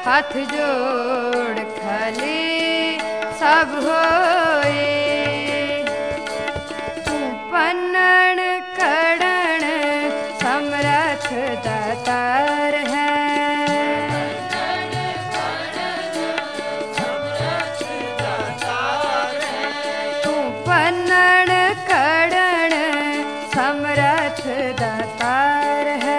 हथ जोड़ खाली सब होए। तू पन्नण कड़ण समरथ दातार है। तू पन्नण कड़ण समरथ दातार है।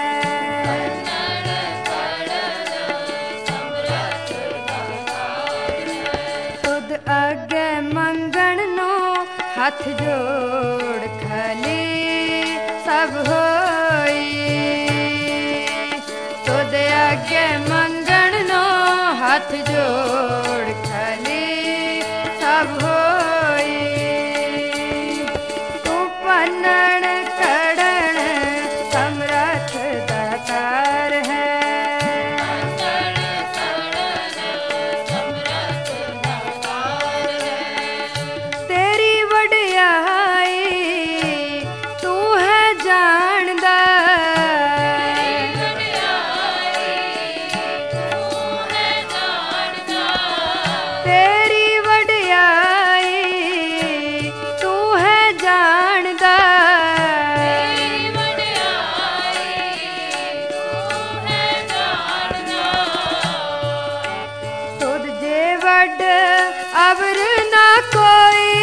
तुद अगे मंगण नो हथ जोड़ खाली सब होई। तुद अगे मंगण नो हथ जोड़ खाली सब होई। तू पन्नण कड़ण समरथ दातार है। तेरी वडियाई तू है जानदा। तेरी वडियाई तू है जानदा। तुद जे वड अवर ना कोई।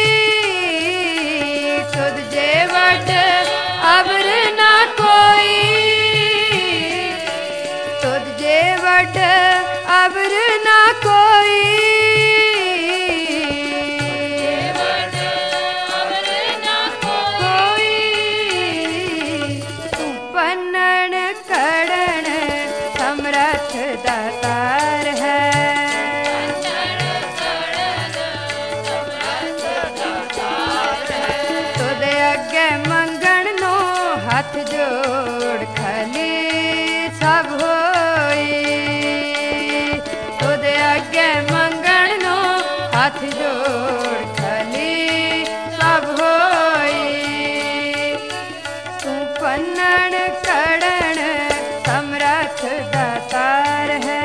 तुद जे वड अवर ना कोई। तुद जे वड अवर ना कोई। तू पन्नण कड़ण समरथ दातार है। तुद अगे मंगण नो हथ जोड़ खाली सब होई। तुद अगे मंगण नो हथ जोड़ खाली सब होई। तू पन्नण कड़ण समरथ दातार है।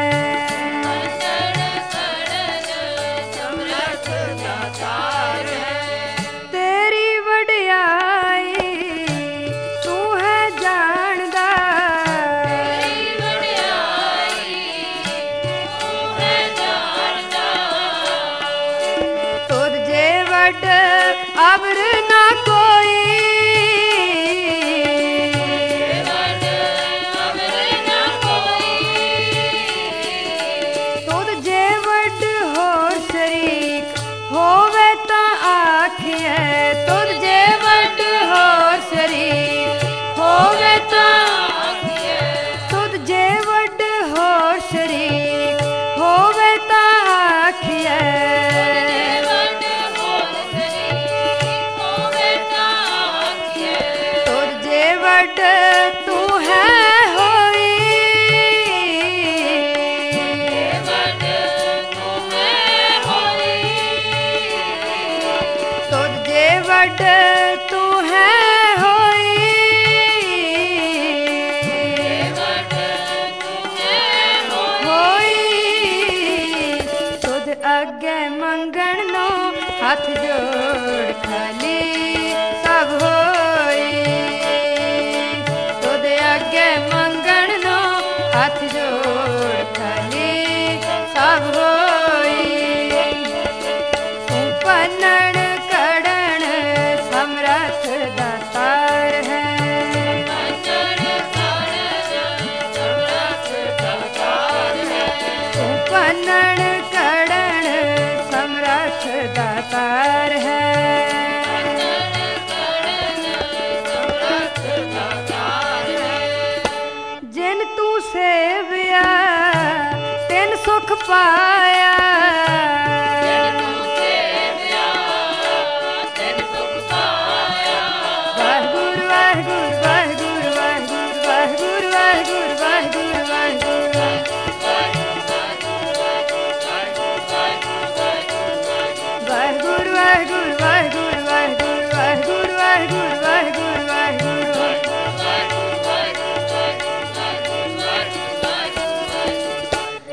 तेरी वडियाई तू है जानदा। तुद जे वड अवर ना कोई। तुद जे वड होर शरीक होवे तां आखिए। तुद जे वड होर शरीक होवे तां। तुद जे वड होर शरीक होवे तां आखिए। तुद जे वड तू है होई। तुद जे वड तू है होई। होई। तुद अगे मंगण नो हथ जोड़ खाली सब होई। तुद अगे मंगण नो हथ जोड़ खाली सब होई। तू पन्नण कड़ण समरथ दातार है। तू पन्नण कड़ण समरथ दातार है। जिन तू सेविया तिन सुख पाया। वाहिगुरू वाहिगुरू वाहिगुरू वाहिगुरू वाहिगुरू वाहिगुरू वाहिगुरू वाहिगुरू वाहिगुरू वाहिगुरू वाहिगुरू वाहिगुरू वाहिगुरू वाहिगुरू वाहिगुरू।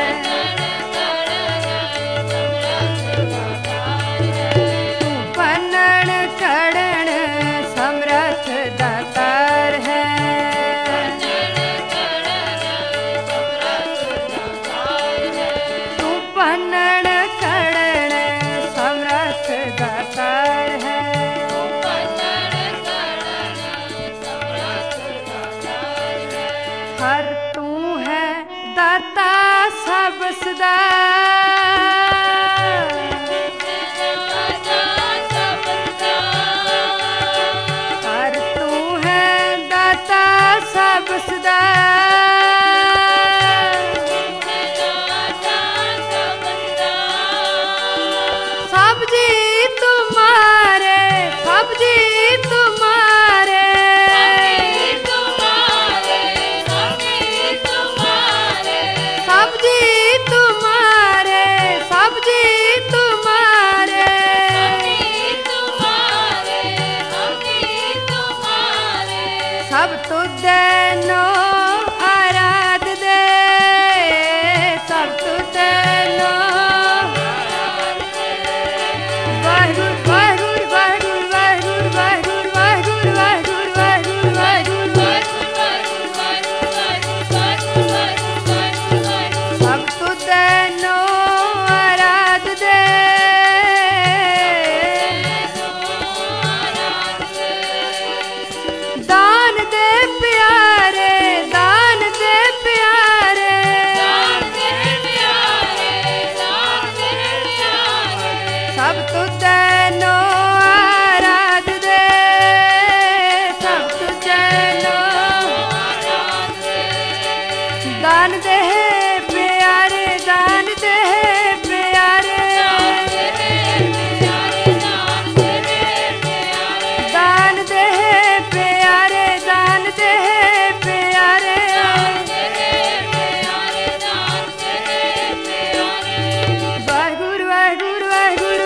सब सदा हर तू है दाता सब सदा सब जी तुम्हारे सब जी तुम्हारे सब जी तुम्हारे सब जी तुम्हारे सब तुझे नो आराध दे सब तुझे नो सब तुझे नो आराध दे सब तुझे नो दान दे प्यारे दान दे प्यारे दान दे प्यारे दान दे प्यारे वाहिगुरु वाहिगुरु वाहिगुरु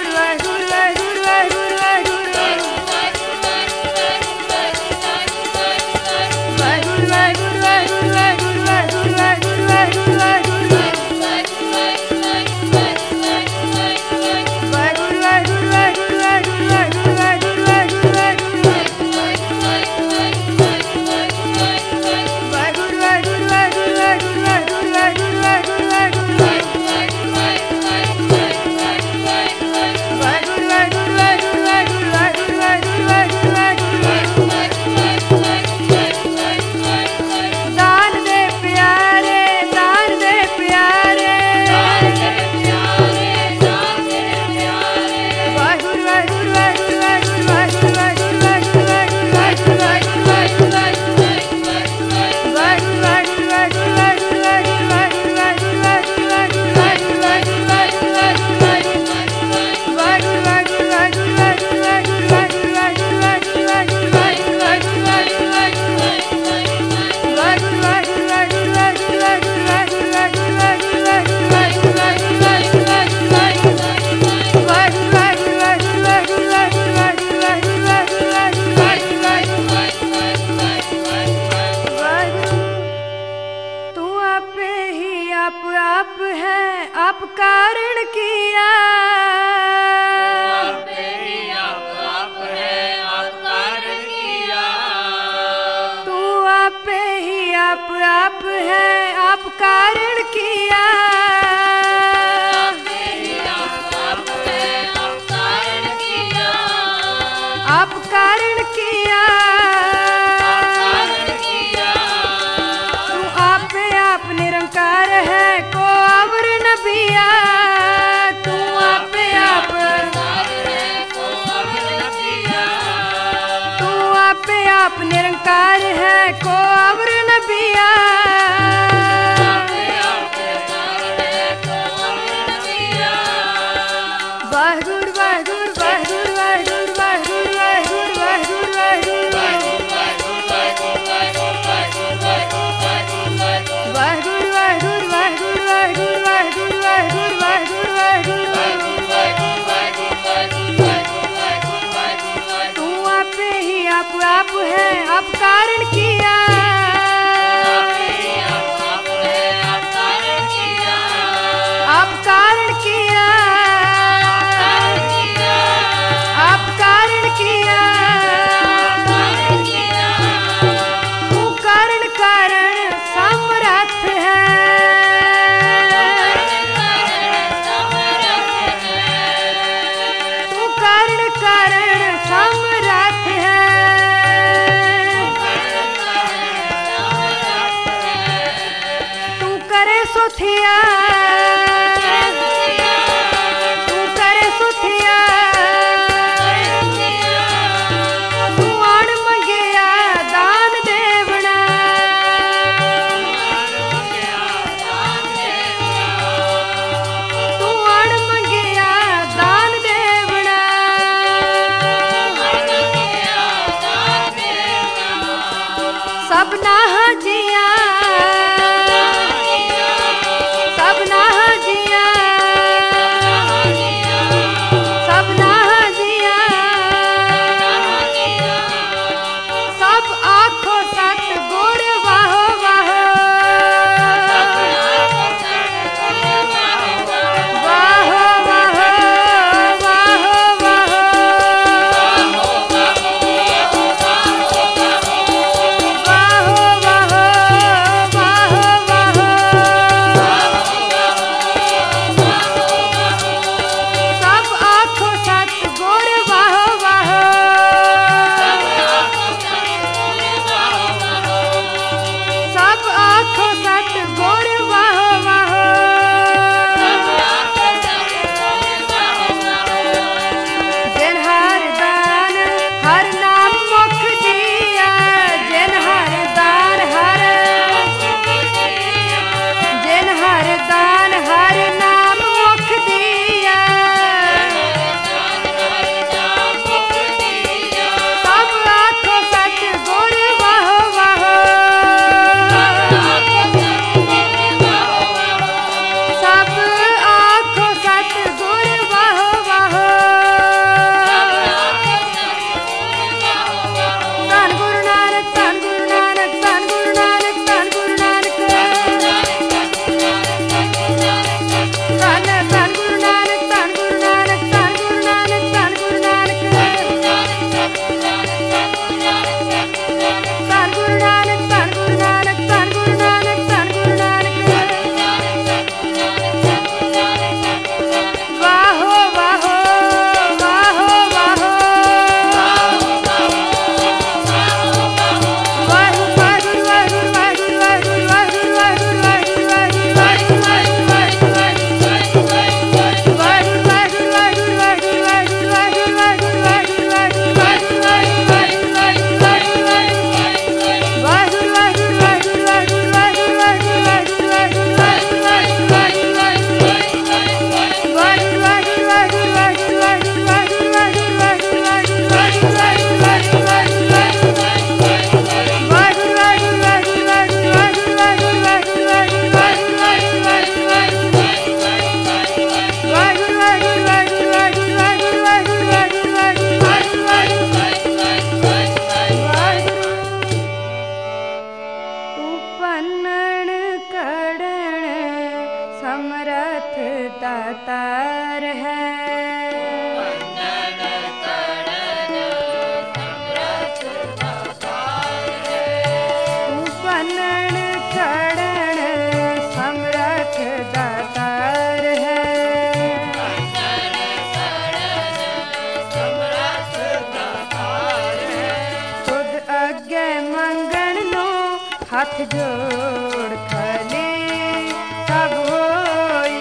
आप है आप कारण किया आप है आप कारण किया तू आप ही आप है आप कारण किया आप है आप कारण किया आप कारण किया तू आप निरंकार है को अवर नबिया तू आप निरंकार है को अवर नबिया वाहिगुरु वाहिगुरु वाहिगुरु वाहिगुरु वाहिगुरु वाहिगुरु आप है आप कारण किया सुथिया तू करे सुथिया तू आण मंगिया दान देवना तू आण मंगिया दान देवना सबना हाजिया सबना हाजिया सबना हाजिया सब आखो सत गुर वाहो वाहो वाहो वाहो वाहो वाहो सब आखो सत गुर वाहो वाहो सब आखो सत गुर वाहो वाहो जिन हर दान हर नाम मुख दिया जिन हर दान हर जिन हर दान हर नाम मुख दिया सब आखो सत गुर वाहो वाहो सब आखो सत गुर वाहो वाहो धन गुरु नानक धन गुरु नानक धन गुरु नानक धन गुरु नानक धन धन गुरु नानक धन गुरु नानक धन गुरु नानक धन गुरु नानक धन गुरु नानक धन गुरु नानक धन गुरु नानक धन गुरु नानक वाहो वाहो वाहो वाहो वाहिगुरु वाहिगुरु वाहिगुरु वाहिगुरु वाहिगुरु वाहिगुरु वाहिगुरु तू पन्नण कड़ण समरथ दातार है तू पन्नण कड़ण समरथ दातार है खुद अगे मंगण नो हाथ जोड़ खले सब होई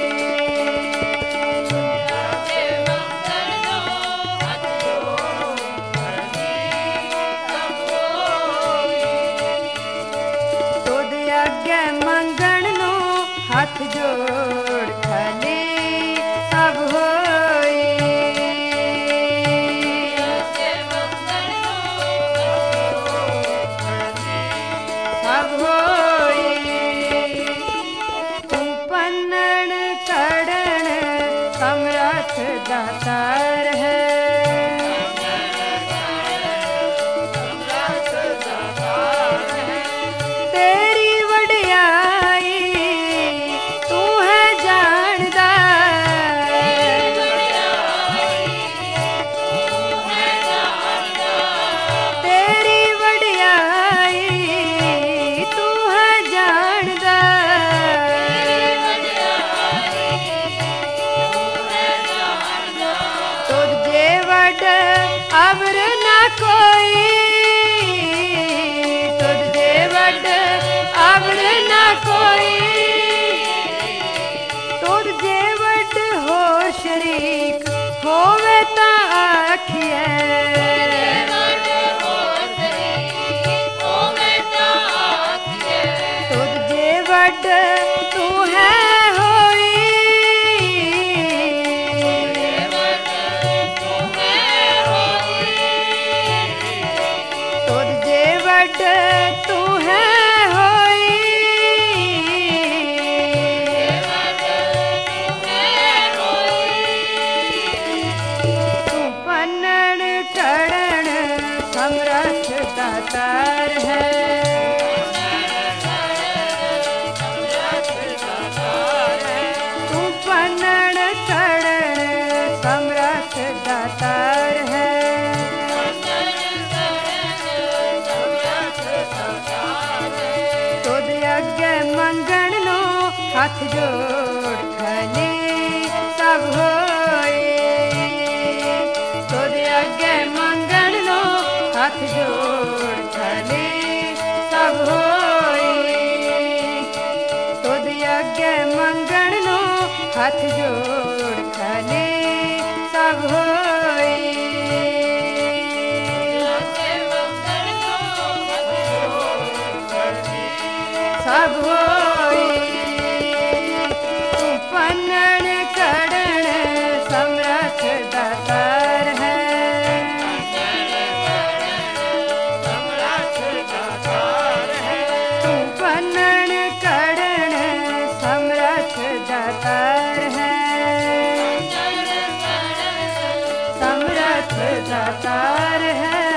तुद अगे मंगण नो हाथ जोड़ खले सब होई सब होई तू पन्नण कड़ण समरथ दातार है तेरी वडियाई तू है जानदा तेरी वडियाई तू है जानदा आखिए तुझ जे वड तू है होई तुझ जे वड तू है होई तू पन्नण टड़ण समरथ दातार है तू पन्नण टड़ण समरथ दातार है तुद अगे मंगण नो हाथ जोड़ खली सब होए तुद अगे मंगण नो हाथ जोड़ खली सब होए तुद अगे मंगण नो हाथ जोड़ खली सब होए सब होई तू पन्नण कड़ण समरथ दातार है तू पन्नण कड़ण समरथ दातार है समरथ दातार है